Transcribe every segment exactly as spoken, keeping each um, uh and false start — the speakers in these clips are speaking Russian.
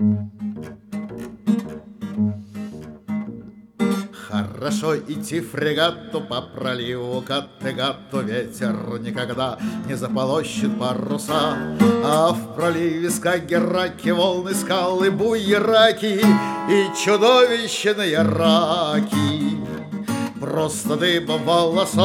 Хорошо идти фрегату по проливу Каттегату, ветер никогда не заполощет паруса, а в проливе Скагерраки волны, скалы, буераки и чудовищные раки. Просто дыбом волоса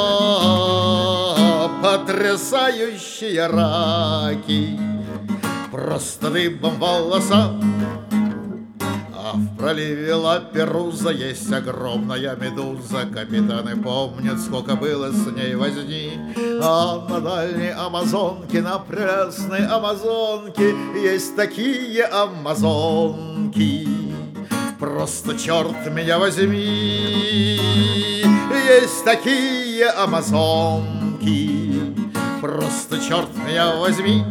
потрясающие раки, просто дыбом волоса. А в проливе Ла-Перуза есть огромная медуза. Капитаны помнят, сколько было с ней возни. А на дальней Амазонке, на пресной Амазонке есть такие амазонки. Просто черт меня возьми, есть такие амазонки. Просто черт меня возьми.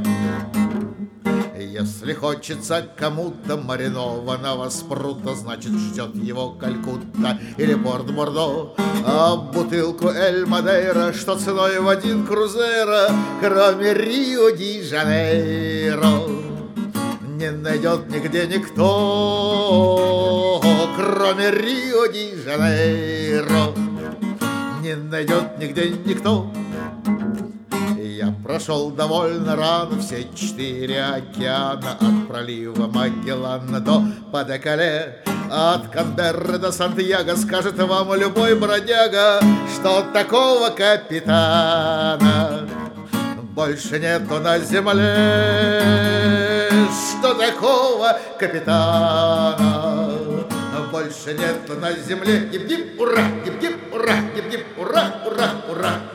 Если хочется кому-то маринованного спрута, значит, ждет его Калькутта или Порт-Бордо. А бутылку Эль-Мадейра, что ценой в один крузейро, кроме Рио-де-Жанейро, не найдет нигде никто, кроме Рио-де-Жанейро, не найдет нигде никто. Я прошел довольно рано все четыре океана, от пролива Магеллана до Паде-Кале, от Канберры до Сантьяго. Скажет вам любой бродяга, что такого капитана больше нету на земле, что такого капитана больше нету на земле. Гип-гип, ура, гип-гип, ура, гип-гип, ура, ура, ура.